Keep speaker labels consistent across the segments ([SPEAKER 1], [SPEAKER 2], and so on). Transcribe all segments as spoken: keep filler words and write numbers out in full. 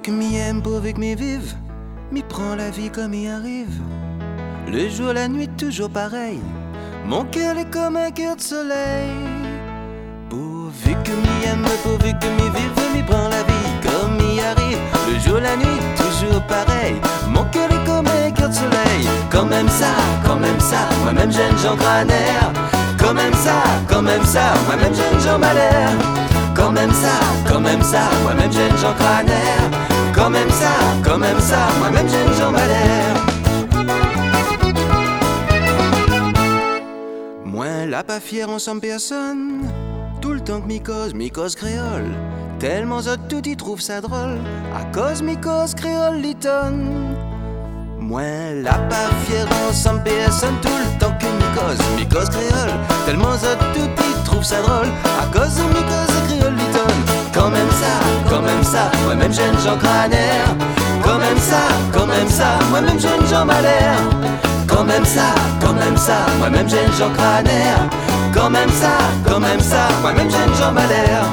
[SPEAKER 1] que m'y aime, pourvu que m'y vive, m'y prend la vie comme y arrive. Le jour, la nuit, toujours pareil. Mon cœur est comme un cœur de soleil. Pourvu que m'y aime, pourvu que m'y vive, m'y prend la vie comme y arrive. Le jour, la nuit, toujours pareil. Mon cœur est comme un cœur de soleil. Quand même ça, quand même ça, moi-même jeune Jean Cranaire. Quand même ça, quand même ça, moi-même jeune Jean Malher. Quand même ça, quand même ça, moi-même jeune Jean Cranaire. Quand même ça, quand même ça, moi-même jeune Jean Malher. Moi, là pas fier ensemble personne. Tout le temps que m'y cause, m'y cause créole. Tellement zot tout y trouve ça drôle. À cause m'y cause créole litonne. Moi, là pas fier ensemble personne. Tout le temps que m'y cause, m'y cause créole. Tellement zot tout y trouve ça drôle. À cause m'y cause créole litonne. Quand même ça, quand même ça, moi-même jeune Jean Cranaire. Quand même ça, quand même ça, moi-même jeune Jean Malher. Quand même ça, quand même ça, moi-même jeune Jean Cranaire. Quand même ça, quand même ça, moi-même jeune Jean Malher.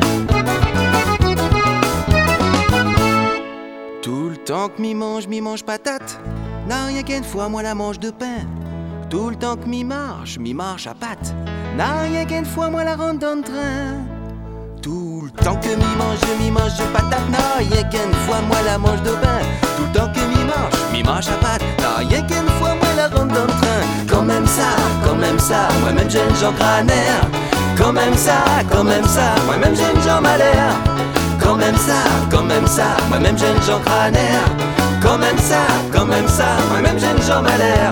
[SPEAKER 1] Tout le temps que m'y mange, m'y mange patate. N'a rien qu'une fois, moi la mange de pain. Tout le temps que m'y marche, m'y marche à patte. N'a rien qu'une fois, moi la rentre dans le train. Tout le temps que m'y mange, m'y mange de patate. N'a rien qu'une fois, moi la mange de pain. Tout le temps que m'y marche, m'y marche à patte. N'a rien qu'une fois, moi la rentre dans le train. Quand même ça, quand même ça, moi-même jeune Jean Cranaire. Quand même ça, quand même ça, moi-même jeune Jean Malher. Quand même ça, quand même ça, moi-même jeune Jean Cranaire. Quand même ça, quand même ça, moi-même jeune Jean Malher.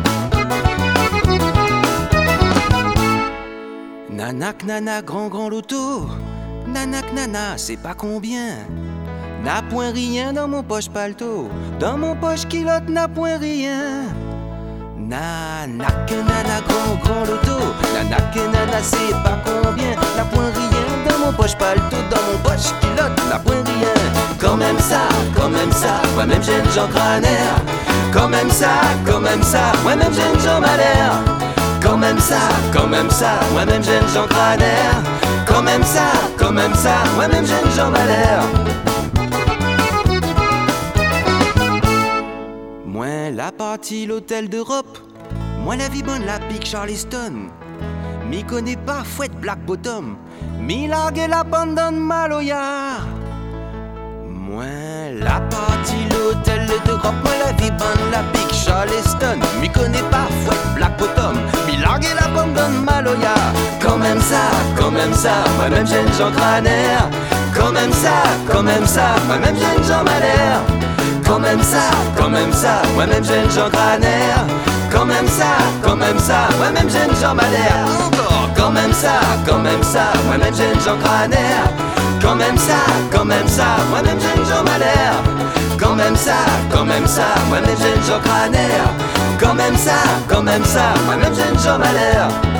[SPEAKER 1] Nanak nana, grand grand loto. Nanak nana, c'est pas combien. N'a point rien dans mon poche paletot. Dans mon poche culotte, n'a point rien. Nanak nana, grand grand loto. Nanak nana, c'est pas combien. N'a point rien dans mon poche paletot. Dans mon poche culotte, n'a point rien. Quand même ça, quand même ça, moi-même jeune Jean Cranaire. Quand même ça, quand même ça, moi-même jeune Jean Malher. Quand même ça, quand même ça, moi-même jeune Jean Cranaire. Quand même ça, quand même ça, moi-même jeune Jean Malher. Moi la partie l'hôtel d'Europe. Moi la vie bonne la pique Charleston. M'y connais pas fouette Black Bottom. M'y largue la bande dans Maloya. Moi la partie l'hôtel d'Europe. Moi la vie bonne la pique Charleston. M'y connais pas fouette Black Bottom. M'y largue la bande dans Maloya. Quand même ça, quand même ça, moi-même jeune Jean Cranaire. Quand même ça, quand même ça, moi-même jeune Jean Malher. Quand même ça, quand même ça, moi-même jeune Jean Cranaire. Quand même ça, quand même ça, moi-même jeune Jean Malher. Encore. Quand même ça, quand même ça, moi-même jeune Jean Cranaire. Quand même ça, quand même ça, moi-même jeune Jean Malher. Quand même ça, quand même ça, moi-même jeune Jean Cranaire. Quand même ça, quand même ça, moi-même jeune Jean Malher.